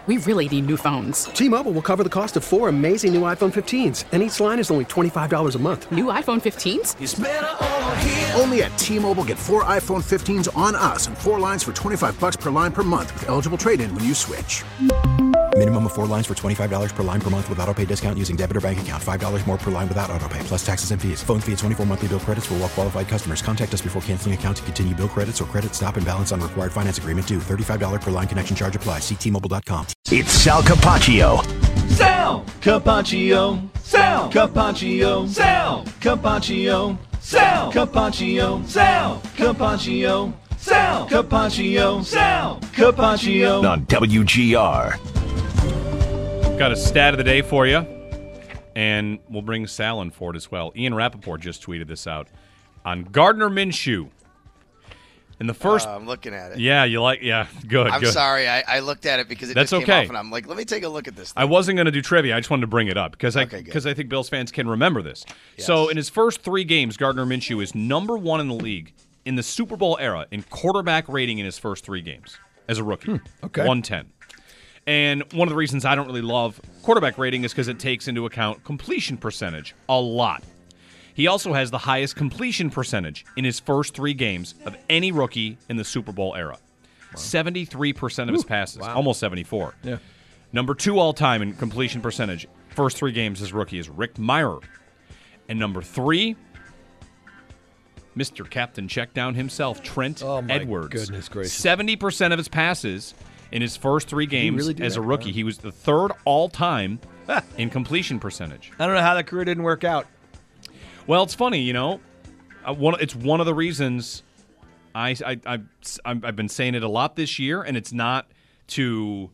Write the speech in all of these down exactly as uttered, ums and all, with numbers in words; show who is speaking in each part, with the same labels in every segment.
Speaker 1: We really need new phones.
Speaker 2: T-Mobile will cover the cost of four amazing new iPhone fifteens, and each line is only twenty-five dollars a month.
Speaker 1: New iPhone fifteens?
Speaker 3: It's better over here.
Speaker 4: Only at T-Mobile, get four iPhone fifteens on us and four lines for twenty-five dollars per line per month with eligible trade-in when you switch.
Speaker 5: Minimum of four lines for twenty-five dollars per line per month with autopay discount using debit or bank account. five dollars more per line without autopay, plus taxes and fees. Phone fee at twenty-four monthly bill credits for well-qualified customers. Contact us before canceling account to continue bill credits or credit stop and balance on required finance agreement due. thirty-five dollars per line connection charge applies. See T Mobile dot com.
Speaker 6: It's Sal Capaccio.
Speaker 7: Sal Capaccio. Sal Capaccio. Sal Capaccio. Sal Capaccio. Sal Capaccio. Sal Capaccio. Sal Capaccio.
Speaker 6: On W G R.
Speaker 8: Got a stat of the day for you, and we'll bring Sal in for it as well. Ian Rappaport just tweeted this out on Gardner Minshew. In the first,
Speaker 9: uh, I'm looking at it.
Speaker 8: Yeah, you like, yeah, good.
Speaker 9: I'm
Speaker 8: good.
Speaker 9: sorry, I, I looked at it because it
Speaker 8: That's
Speaker 9: just came
Speaker 8: okay.
Speaker 9: off, and I'm like, let me take a look at this thing.
Speaker 8: I wasn't going to do trivia. I just wanted to bring it up because I
Speaker 9: Okay,
Speaker 8: because I think Bills fans can remember this. Yes. So in his first three games, Gardner Minshew is number one in the league in the Super Bowl era in quarterback rating in his first three games as a rookie.
Speaker 10: Hmm, okay.
Speaker 8: one ten. And one of the reasons I don't really love quarterback rating is because it takes into account completion percentage a lot. He also has the highest completion percentage in his first three games of any rookie in the Super Bowl era. Wow. seventy-three percent of his passes,
Speaker 10: wow.
Speaker 8: almost seventy-four.
Speaker 10: Yeah.
Speaker 8: Number two all-time in completion percentage, first three games as rookie, is Rick Mirer. And number three, Mister Captain Checkdown himself, Trent
Speaker 10: oh my
Speaker 8: Edwards.
Speaker 10: Goodness gracious.
Speaker 8: seventy percent of his passes in his first three games
Speaker 10: really
Speaker 8: as
Speaker 10: that?
Speaker 8: a rookie.
Speaker 10: Wow.
Speaker 8: He was the third all-time in completion percentage.
Speaker 10: I don't know how that career didn't work out.
Speaker 8: Well, it's funny, you know. Uh, one, it's one of the reasons I, I, I, I've been saying it a lot this year, and it's not to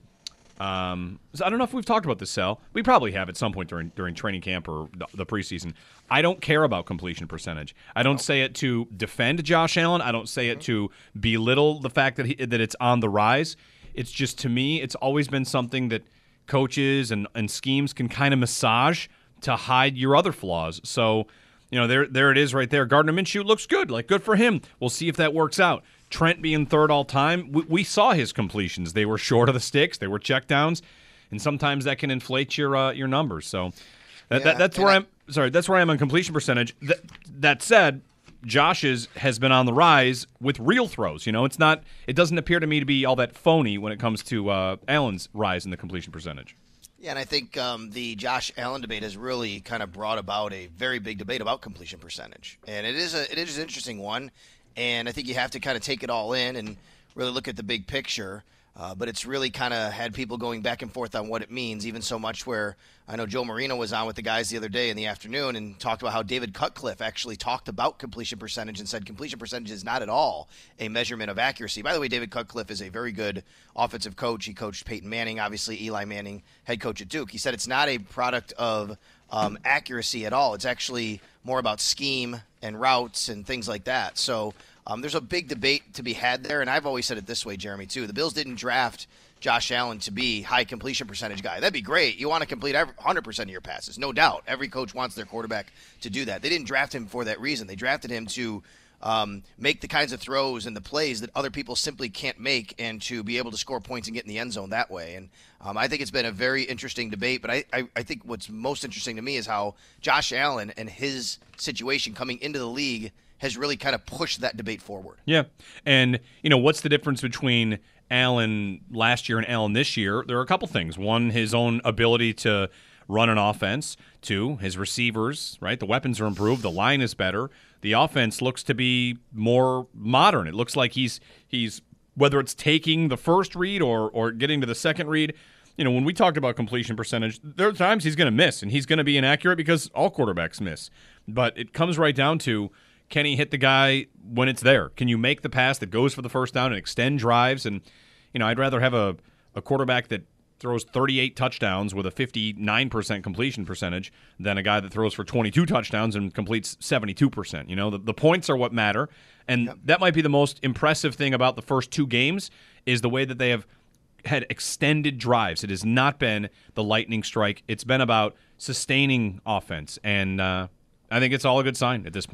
Speaker 8: um, – I don't know if we've talked about this, Sal. We probably have at some point during during training camp or the, the preseason. I don't care about completion percentage. I don't say it to defend Josh Allen. I don't say it to belittle the fact that he, that it's on the rise. It's just, to me, it's always been something that coaches and, and schemes can kind of massage to hide your other flaws. So – You know, there there it is right there. Gardner Minshew looks good. Like, good for him. We'll see if that works out. Trent being third all-time, we, we saw his completions. They were short of the sticks. They were checkdowns. And sometimes that can inflate your uh, your numbers. So that,
Speaker 9: Yeah,
Speaker 8: that, that's where I, I'm sorry, that's where I am on completion percentage. That, that said, Josh's has been on the rise with real throws. You know, it's not it doesn't appear to me to be all that phony when it comes to uh, Allen's rise in the completion percentage.
Speaker 9: Yeah, and I think um, the Josh Allen debate has really kind of brought about a very big debate about completion percentage, and it is a it is an interesting one, and I think you have to kind of take it all in and really look at the big picture. Uh, but it's really kind of had people going back and forth on what it means, even so much where I know Joe Marino was on with the guys the other day in the afternoon and talked about how David Cutcliffe actually talked about completion percentage and said completion percentage is not at all a measurement of accuracy. By the way, David Cutcliffe is a very good offensive coach. He coached Peyton Manning, obviously Eli Manning, head coach at Duke. He said it's not a product of um, accuracy at all. It's actually more about scheme and routes and things like that. So Um, there's a big debate to be had there, and I've always said it this way, Jeremy, too. The Bills didn't draft Josh Allen to be high completion percentage guy. That'd be great. You want to complete every, one hundred percent of your passes, no doubt. Every coach wants their quarterback to do that. They didn't draft him for that reason. They drafted him to um, make the kinds of throws and the plays that other people simply can't make and to be able to score points and get in the end zone that way. And um, I think it's been a very interesting debate, but I, I, I think what's most interesting to me is how Josh Allen and his situation coming into the league has really kind of pushed that debate forward.
Speaker 8: Yeah. And, you know, what's the difference between Allen last year and Allen this year? There are a couple things. One, his own ability to run an offense. Two, his receivers, right? The weapons are improved. The line is better. The offense looks to be more modern. It looks like he's, he's whether it's taking the first read or, or getting to the second read, you know, when we talked about completion percentage, there are times he's going to miss, and he's going to be inaccurate because all quarterbacks miss. But it comes right down to, can he hit the guy when it's there? Can you make the pass that goes for the first down and extend drives? And, you know, I'd rather have a, a quarterback that throws thirty-eight touchdowns with a fifty-nine percent completion percentage than a guy that throws for twenty-two touchdowns and completes seventy-two percent. You know, the, the points are what matter. And yep. that might be the most impressive thing about the first two games is the way that they have had extended drives. It has not been the lightning strike. It's been about sustaining offense. And uh, I think it's all a good sign at this point.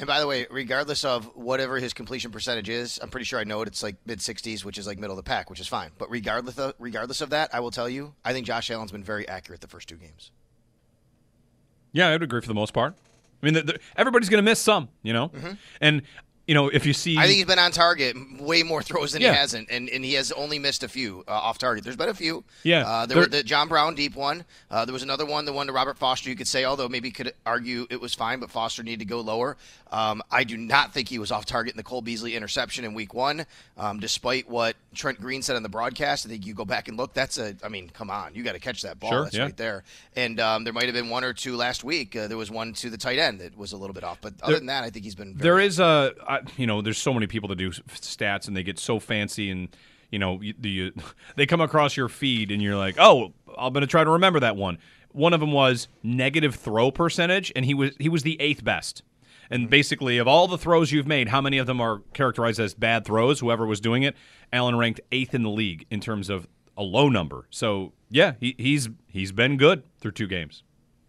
Speaker 9: And by the way, regardless of whatever his completion percentage is, I'm pretty sure I know it. It's like mid sixties, which is like middle of the pack, which is fine. But regardless of, regardless of that, I will tell you, I think Josh Allen's been very accurate the first two games.
Speaker 8: Yeah, I would agree for the most part. I mean, the, the, everybody's going to miss some, you know? Mm-hmm. And, you know, if you see...
Speaker 9: I think he's been on target way more throws than
Speaker 8: yeah.
Speaker 9: he hasn't, and, and he has only missed a few uh, off target. There's been a few.
Speaker 8: Yeah.
Speaker 9: Uh, there, there were the John Brown deep one. Uh, there was another one, the one to Robert Foster, you could say, although maybe you could argue it was fine, but Foster needed to go lower. Um, I do not think he was off target in the Cole Beasley interception in week one, um, despite what Trent Green said on the broadcast. I think you go back and look, that's a, I mean, come on, you got to catch that ball.
Speaker 8: Sure,
Speaker 9: that's
Speaker 8: yeah.
Speaker 9: right there. And um, there might have been one or two last week. Uh, there was one to the tight end that was a little bit off. But other
Speaker 8: there,
Speaker 9: than that, I think he's been very
Speaker 8: There is a, I, you know, there's so many people that do stats and they get so fancy and, you know, you, you, they come across your feed and you're like, oh, I'm going to try to remember that one. One of them was negative throw percentage, and he was he was the eighth best. And basically, of all the throws you've made, how many of them are characterized as bad throws, whoever was doing it? Allen ranked eighth in the league in terms of a low number. So, yeah, he, he's he's been good through two games.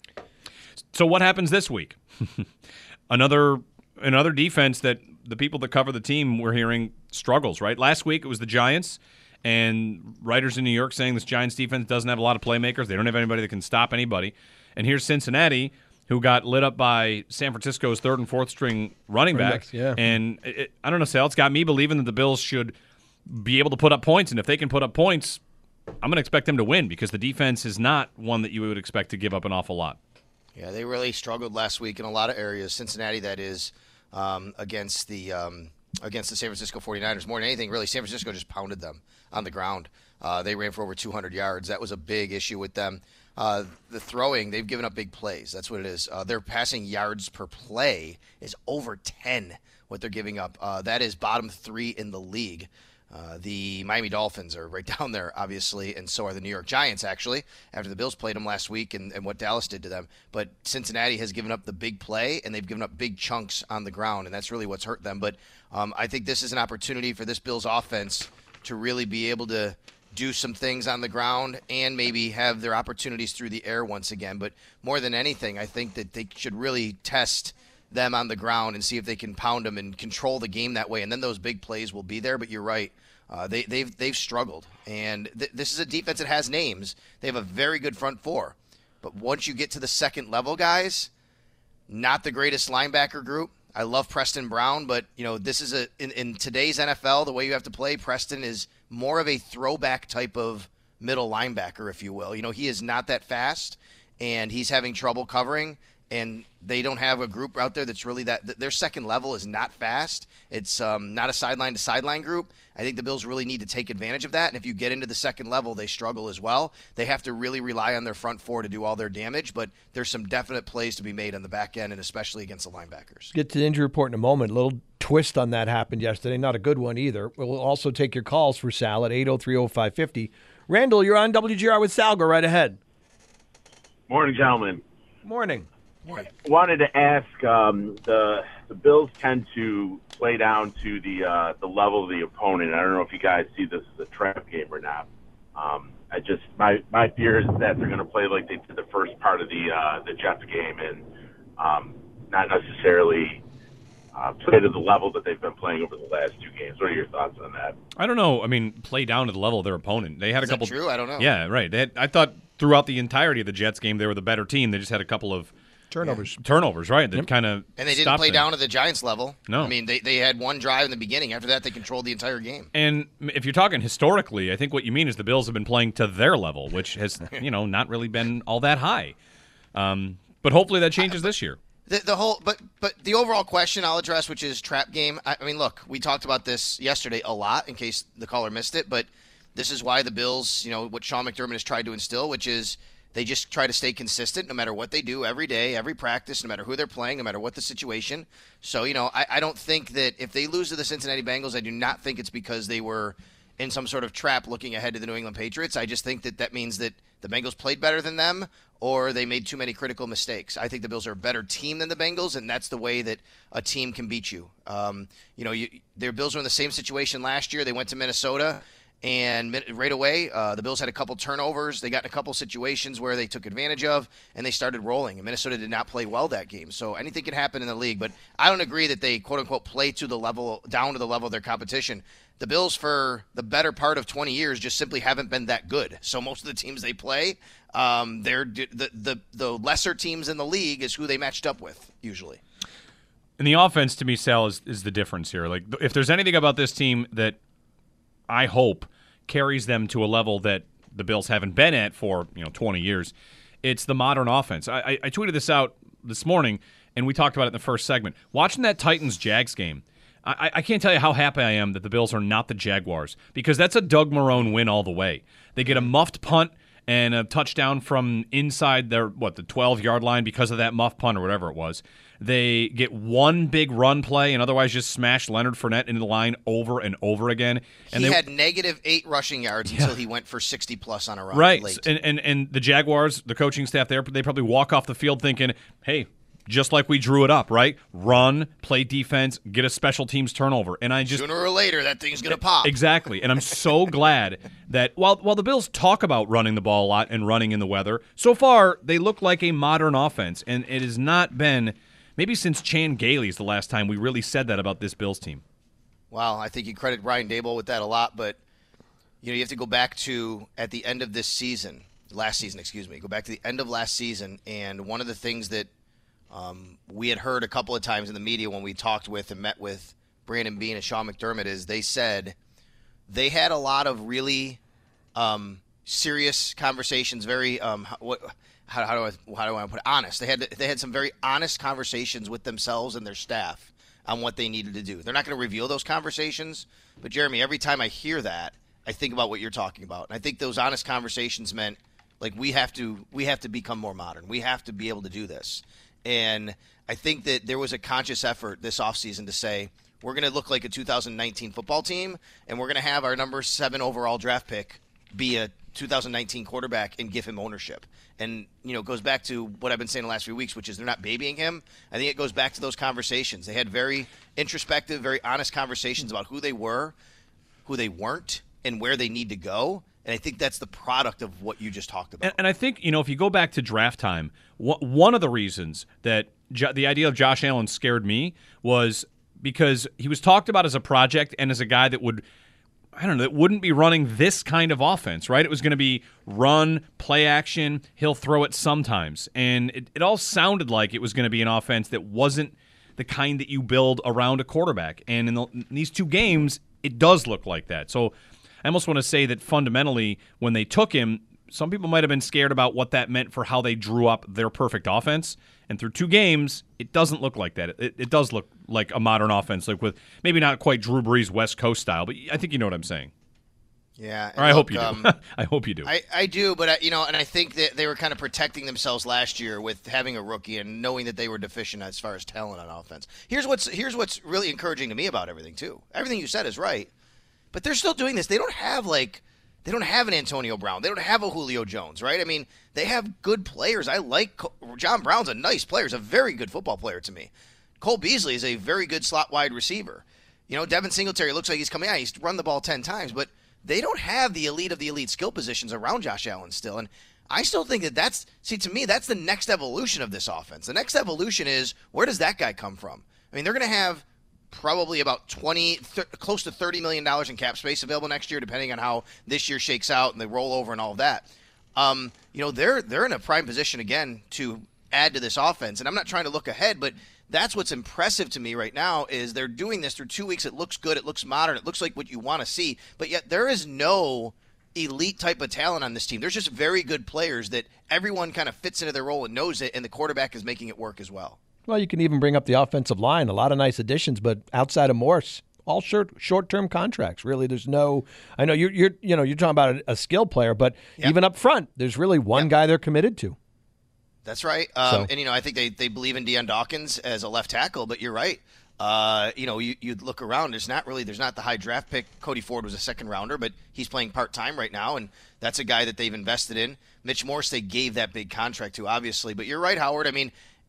Speaker 8: So what happens this week? another another defense that the people that cover the team we're hearing struggles, right? Last week it was the Giants, and writers in New York saying this Giants defense doesn't have a lot of playmakers. They don't have anybody that can stop anybody. And here's Cincinnati, who got lit up by San Francisco's third and fourth string running backs.
Speaker 3: Yeah.
Speaker 8: And it, I don't know, Sal, it's got me believing that the Bills should be able to put up points. And if they can put up points, I'm going to expect them to win because the defense is not one that you would expect to give up an awful lot.
Speaker 9: Yeah, they really struggled last week in a lot of areas. Cincinnati, that is, um, against the um, against the San Francisco forty-niners. More than anything, really, San Francisco just pounded them on the ground. Uh, they ran for over two hundred yards. That was a big issue with them. Uh, the throwing, they've given up big plays. That's what it is. Uh, their passing yards per play is over ten, what they're giving up. Uh, that is bottom three in the league. Uh, the Miami Dolphins are right down there, obviously, and so are the New York Giants, actually, after the Bills played them last week and, and what Dallas did to them. But Cincinnati has given up the big play, and they've given up big chunks on the ground, and that's really what's hurt them. But um, I think this is an opportunity for this Bills offense to really be able to do some things on the ground and maybe have their opportunities through the air once again. But more than anything, I think that they should really test them on the ground and see if they can pound them and control the game that way. And then those big plays will be there. But you're right. Uh, they, they've they've struggled, and th- this is a defense that has names. They have a very good front four, but once you get to the second level, guys, not the greatest linebacker group. I love Preston Brown, but you know this is a in, in today's N F L, the way you have to play. Preston is more of a throwback type of middle linebacker, if you will. You know he is not that fast, and he's having trouble covering. And they don't have a group out there that's really that – their second level is not fast. It's um, not a sideline-to-sideline group. I think the Bills really need to take advantage of that. And if you get into the second level, they struggle as well. They have to really rely on their front four to do all their damage. But there's some definite plays to be made on the back end, and especially against the linebackers.
Speaker 3: Get to the injury report in a moment. A little twist on that happened yesterday. Not a good one either. We'll also take your calls for Sal at eight oh three oh five fifty. Randall, you're on W G R with Sal. Go right ahead.
Speaker 10: Morning, gentlemen.
Speaker 3: Morning.
Speaker 10: Wanted to ask, um, the the Bills tend to play down to the uh, the level of the opponent. I don't know if you guys see this as a trap game or not. Um, I just my my fear is that they're going to play like they did the first part of the uh, the Jets game and um, not necessarily uh, play to the level that they've been playing over the last two games. What are your thoughts on that?
Speaker 8: I don't know. I mean, play down to the level of their opponent. They had
Speaker 9: is
Speaker 8: a couple.
Speaker 9: That true? I don't know.
Speaker 8: Yeah, right. They had, I thought throughout the entirety of the Jets game they were the better team. They just had a couple of
Speaker 3: Turnovers.
Speaker 8: Yeah. Turnovers, right. That yep. kind of
Speaker 9: And they didn't play
Speaker 8: them.
Speaker 9: down to the Giants level.
Speaker 8: No.
Speaker 9: I mean, they, they had one drive in the beginning. After that, they controlled the entire game.
Speaker 8: And if you're talking historically, I think what you mean is the Bills have been playing to their level, which has, you know, not really been all that high. Um, but hopefully that changes
Speaker 9: I,
Speaker 8: this year.
Speaker 9: The, the whole, but but the overall question I'll address, which is trap game. I, I mean, look, we talked about this yesterday a lot, in case the caller missed it. But this is why the Bills, you know, what Sean McDermott has tried to instill, which is they just try to stay consistent no matter what they do every day, every practice, no matter who they're playing, no matter what the situation. So, you know, I, I don't think that if they lose to the Cincinnati Bengals, I do not think it's because they were in some sort of trap looking ahead to the New England Patriots. I just think that that means that the Bengals played better than them or they made too many critical mistakes. I think the Bills are a better team than the Bengals, and that's the way that a team can beat you. Um, you know, you, their Bills were in the same situation last year. They went to Minnesota. And right away, uh, the Bills had a couple turnovers. They got in a couple situations where they took advantage of, and they started rolling. And Minnesota did not play well that game. So anything can happen in the league. But I don't agree that they, quote-unquote, play to the level, down to the level of their competition. The Bills, for the better part of twenty years, just simply haven't been that good. So most of the teams they play, um, they're the, the, the lesser teams in the league is who they matched up with, usually.
Speaker 8: And the offense, to me, Sal, is, is the difference here. Like, if there's anything about this team that I hope carries them to a level that the Bills haven't been at for, you know, twenty years, it's the modern offense. I, I, I tweeted this out this morning, and we talked about it in the first segment. Watching that Titans-Jags game, I, I can't tell you how happy I am that the Bills are not the Jaguars, because that's a Doug Marrone win all the way. They get a muffed punt and a touchdown from inside their, what, the twelve-yard line because of that muff punt or whatever it was. They get one big run play and otherwise just smash Leonard Fournette into the line over and over again. And
Speaker 9: he
Speaker 8: they,
Speaker 9: had negative eight rushing yards
Speaker 8: yeah.
Speaker 9: until he went for sixty-plus on a run
Speaker 8: right.
Speaker 9: late.
Speaker 8: And, and, and the Jaguars, the coaching staff there, they probably walk off the field thinking, hey, just like we drew it up, right? Run, play defense, get a special teams turnover. And I just
Speaker 9: sooner or later that thing's going to pop.
Speaker 8: Exactly. And I'm so glad that while while the Bills talk about running the ball a lot and running in the weather, so far they look like a modern offense. And it has not been, maybe since Chan Gailey's the last time we really said that about this Bills team.
Speaker 9: Well, I think you credit Brian Daboll with that a lot, but you know, you have to go back to at the end of this season, last season, excuse me, go back to the end of last season, and one of the things that Um, we had heard a couple of times in the media when we talked with and met with Brandon Beane and Sean McDermott is they said they had a lot of really um, serious conversations, very um, what, how, how do I how do I put it? Honest. They had they had some very honest conversations with themselves and their staff on what they needed to do. They're not going to reveal those conversations, but Jeremy, every time I hear that, I think about what you're talking about, and I think those honest conversations meant like we have to we have to become more modern. We have to be able to do this. And I think that there was a conscious effort this offseason to say, we're going to look like a two thousand nineteen football team, and we're going to have our number seven overall draft pick be a two thousand nineteen quarterback and give him ownership. And, you know, it goes back to what I've been saying the last few weeks, which is they're not babying him. I think it goes back to those conversations. They had very introspective, very honest conversations about who they were, who they weren't, and where they need to go. And I think that's the product of what you just talked about.
Speaker 8: And, and I think, you know, if you go back to draft time, wh- one of the reasons that jo- the idea of Josh Allen scared me was because he was talked about as a project and as a guy that would, I don't know, that wouldn't be running this kind of offense, right? It was going to be run, play action, he'll throw it sometimes. And it, it all sounded like it was going to be an offense that wasn't the kind that you build around a quarterback. And in, the, in these two games, it does look like that. So I almost want to say that fundamentally, when they took him, some people might have been scared about what that meant for how they drew up their perfect offense. And through two games, it doesn't look like that. It, it does look like a modern offense, like with maybe not quite Drew Brees West Coast style, but I think you know what I'm saying.
Speaker 9: Yeah.
Speaker 8: Or I
Speaker 9: look,
Speaker 8: hope you do.
Speaker 9: Um,
Speaker 8: I hope you do.
Speaker 9: I, I do, but, I, you know, and I think that they were kind of protecting themselves last year with having a rookie and knowing that they were deficient as far as talent on offense. Here's what's Here's what's really encouraging to me about everything, too. Everything you said is right. But they're still doing this. They don't have, like, they don't have an Antonio Brown. They don't have a Julio Jones, right? I mean, they have good players. I like – John Brown's a nice player. He's a very good football player to me. Cole Beasley is a very good slot wide receiver. You know, Devin Singletary looks like he's coming out. He's run the ball ten times. But they don't have the elite of the elite skill positions around Josh Allen still. And I still think that that's – see, to me, that's the next evolution of this offense. The next evolution is where does that guy come from? I mean, they're going to have – probably about twenty, th- close to thirty million dollars in cap space available next year, depending on how this year shakes out and the rollover and all of that. Um, you know, they're they're in a prime position again to add to this offense. And I'm not trying to look ahead, but that's what's impressive to me right now is they're doing this through two weeks. It looks good. It looks modern. It looks like what you want to see. But yet there is no elite type of talent on this team. There's just very good players that everyone kind of fits into their role and knows it, and the quarterback is making it work as well.
Speaker 3: Well, you can even bring up the offensive line. A lot of nice additions, but outside of Morse, all short short-term contracts. Really, there's no. I know you're you're you know you're talking about a, a skill player, but yep. even up front, there's really one yep. guy they're committed to.
Speaker 9: That's right. Um,
Speaker 3: so.
Speaker 9: And you know, I think they, they believe in Deion Dawkins as a left tackle. But you're right. Uh, you know, you you look around. There's not really there's not the high draft pick. Cody Ford was a second rounder, but he's playing part time right now, and that's a guy that they've invested in. Mitch Morse, they gave that big contract to, obviously. But you're right, Howard. I mean.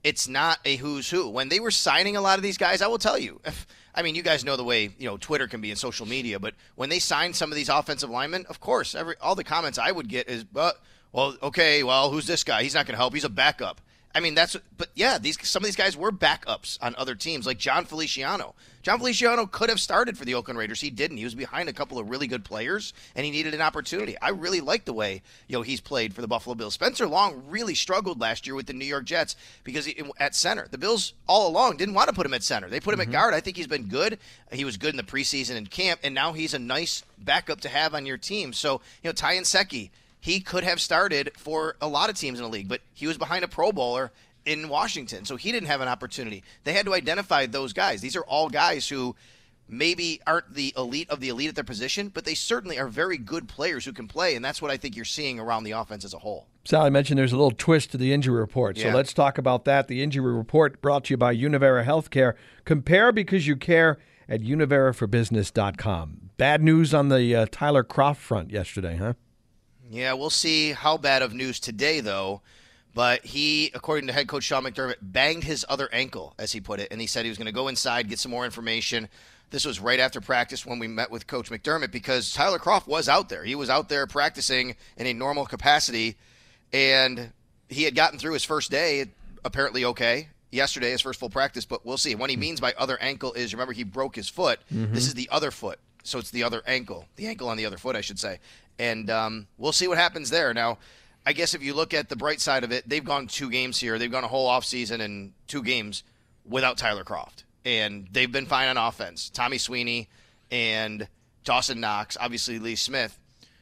Speaker 9: it's not a who's who. When they were signing a lot of these guys, I will tell you, if, I mean, you guys know the way, you know, Twitter can be in social media, but when they signed some of these offensive linemen, of course, every all the comments I would get is, uh, well, okay, well, who's this guy? He's not going to help. He's a backup. I mean, that's, but yeah, these some of these guys were backups on other teams, like John Feliciano. John Feliciano could have started for the Oakland Raiders. He didn't. He was behind a couple of really good players, and he needed an opportunity. I really like the way, you know, he's played for the Buffalo Bills. Spencer Long really struggled last year with the New York Jets because he, at center, the Bills all along didn't want to put him at center. They put him mm-hmm. at guard. I think he's been good. He was good in the preseason and camp, and now he's a nice backup to have on your team. So, you know, Ty Nsekhe, he could have started for a lot of teams in the league, but he was behind a Pro Bowler in Washington, so he didn't have an opportunity. They had to identify those guys. These are all guys who maybe aren't the elite of the elite at their position, but they certainly are very good players who can play, and that's what I think you're seeing around the offense as a whole.
Speaker 3: Sally mentioned there's a little twist to the injury report, so
Speaker 9: yeah.
Speaker 3: let's talk about that. The injury report brought to you by Univera Healthcare. Compare because you care at univera for business dot com. Bad news on the uh, Tyler Kroft front yesterday, huh?
Speaker 9: Yeah, we'll see how bad of news today, though. But he, according to head coach Sean McDermott, banged his other ankle, as he put it, and he said he was going to go inside, get some more information. This was right after practice when we met with Coach McDermott because Tyler Kroft was out there. He was out there practicing in a normal capacity, and he had gotten through his first day, apparently okay. Yesterday, his first full practice, but we'll see. What he means by other ankle is, remember, he broke his foot. Mm-hmm. This is the other foot, so it's the other ankle. The ankle on the other foot, I should say. And um, we'll see what happens there. Now, I guess if you look at the bright side of it, they've gone two games here. They've gone a whole offseason and two games without Tyler Kroft. And they've been fine on offense. Tommy Sweeney and Dawson Knox, obviously Lee Smith.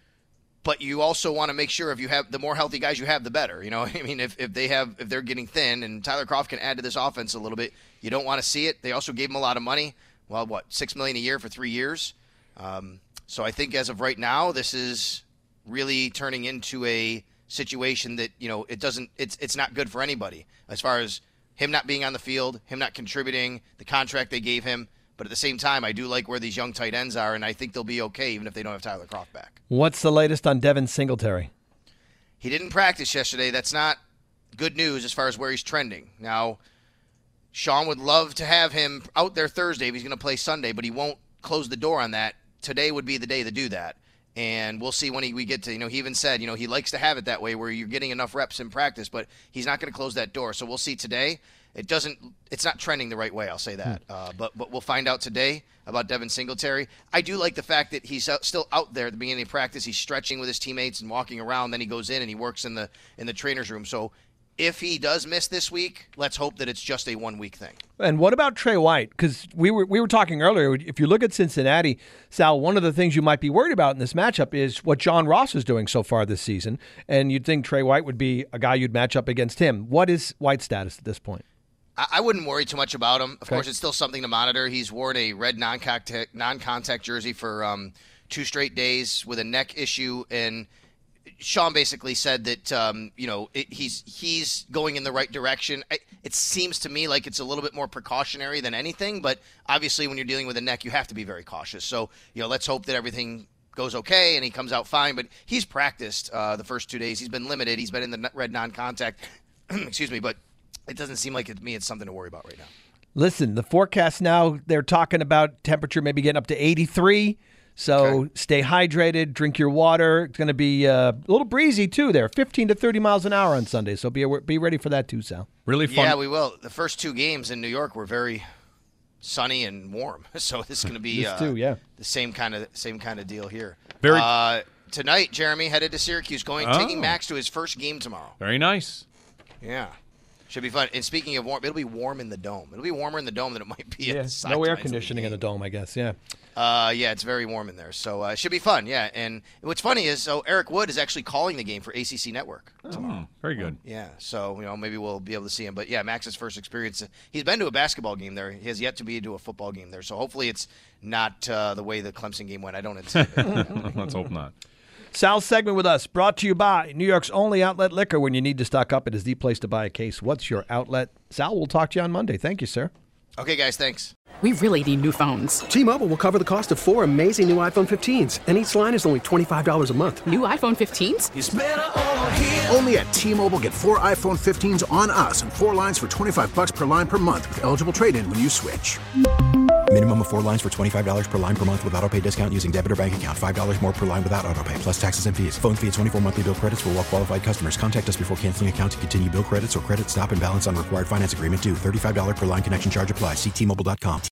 Speaker 9: But you also want to make sure if you have the more healthy guys you have, the better. You know, I mean, if, if they have if they're getting thin and Tyler Kroft can add to this offense a little bit, you don't want to see it. They also gave him a lot of money. Well, what, six million dollars a year for three years? Um, so I think as of right now, this is really turning into a situation that, you know, it doesn't it's it's not good for anybody as far as him not being on the field, him not contributing, the contract they gave him. But at the same time, I do like where these young tight ends are, and I think they'll be okay even if they don't have Tyler Kroft back.
Speaker 3: What's the latest on Devin Singletary?
Speaker 9: He didn't practice yesterday. That's not good news as far as where he's trending. Now, Sean would love to have him out there Thursday if he's going to play Sunday, but he won't close the door on that. Today would be the day to do that. And we'll see when he, we get to, you know, he even said, you know, he likes to have it that way where you're getting enough reps in practice, but he's not going to close that door. So we'll see today. It doesn't, it's not trending the right way, I'll say that. Uh, but but we'll find out today about Devin Singletary. I do like the fact that he's out, still out there at the beginning of practice. He's stretching with his teammates and walking around. Then he goes in and he works in the in the trainer's room. So if he does miss this week, let's hope that it's just a one-week thing.
Speaker 3: And what about Trey White? Because we were we were talking earlier, if you look at Cincinnati, Sal, one of the things you might be worried about in this matchup is what John Ross is doing so far this season. And you'd think Trey White would be a guy you'd match up against him. What is White's status at this point?
Speaker 9: I, I wouldn't worry too much about him. Of
Speaker 3: Okay.
Speaker 9: course, it's still something to monitor. He's worn a red non-contact, non-contact jersey for um, two straight days with a neck issue, and Sean basically said that um, you know it, he's he's going in the right direction. It, it seems to me like it's a little bit more precautionary than anything, but obviously when you're dealing with a neck, you have to be very cautious. So you know, let's hope that everything goes okay and he comes out fine. But he's practiced uh, the first two days. He's been limited. He's been in the red non-contact. Excuse me, but it doesn't seem like it, to me it's something to worry about right now.
Speaker 3: Listen, the forecast now, they're talking about temperature maybe getting up to eighty-three. So
Speaker 9: Okay.
Speaker 3: stay hydrated, drink your water. It's going to be uh, a little breezy, too, there. fifteen to thirty miles an hour on Sunday. So be be ready for that, too, Sal.
Speaker 8: Really fun.
Speaker 9: Yeah, we will. The first two games in New York were very sunny and warm, so this is going to be
Speaker 3: This
Speaker 9: uh,
Speaker 3: too, yeah.
Speaker 9: the same kind of same kind of deal here.
Speaker 8: Very-
Speaker 9: uh, tonight, Jeremy headed to Syracuse, going
Speaker 8: Oh.
Speaker 9: taking Max to his first game tomorrow.
Speaker 8: Very nice.
Speaker 9: Yeah, should be fun. And speaking of warm, it'll be warm in the dome. It'll be warmer in the dome than it might be.
Speaker 3: Yeah,
Speaker 9: at the
Speaker 3: no air
Speaker 9: sidelines
Speaker 3: conditioning in
Speaker 9: of
Speaker 3: the dome, I guess, yeah.
Speaker 9: Uh, yeah, it's very warm in there, so uh, it should be fun. Yeah, and what's funny is, so Eric Wood is actually calling the game for A C C Network tomorrow.
Speaker 8: Oh, very good.
Speaker 9: Yeah, so you know maybe we'll be able to see him. But yeah, Max's first experience. He's been to a basketball game there. He has yet to be to a football game there. So hopefully it's not uh, the way the Clemson game went. I don't anticipate.
Speaker 8: Let's hope not.
Speaker 3: Sal's segment with us, brought to you by New York's only outlet liquor. When you need to stock up, it is the place to buy a case. What's your outlet? Sal, we'll talk to you on Monday. Thank you, sir.
Speaker 9: Okay, guys, thanks.
Speaker 1: We really need new phones.
Speaker 2: T-Mobile will cover the cost of four amazing new iPhone fifteens, and each line is only twenty-five dollars a month.
Speaker 1: New iPhone fifteens?
Speaker 7: It's better over here.
Speaker 4: Only at T-Mobile, get four iPhone fifteens on us and four lines for twenty-five bucks per line per month with eligible trade-in when you switch.
Speaker 5: Minimum of four lines for twenty-five dollars per line per month with autopay discount using debit or bank account. five dollars more per line without autopay, plus taxes and fees. Phone fee at twenty-four monthly bill credits for well-qualified customers. Contact us before canceling account to continue bill credits or credit stop and balance on required finance agreement due. thirty-five dollars per line connection charge applies. See T Mobile dot com.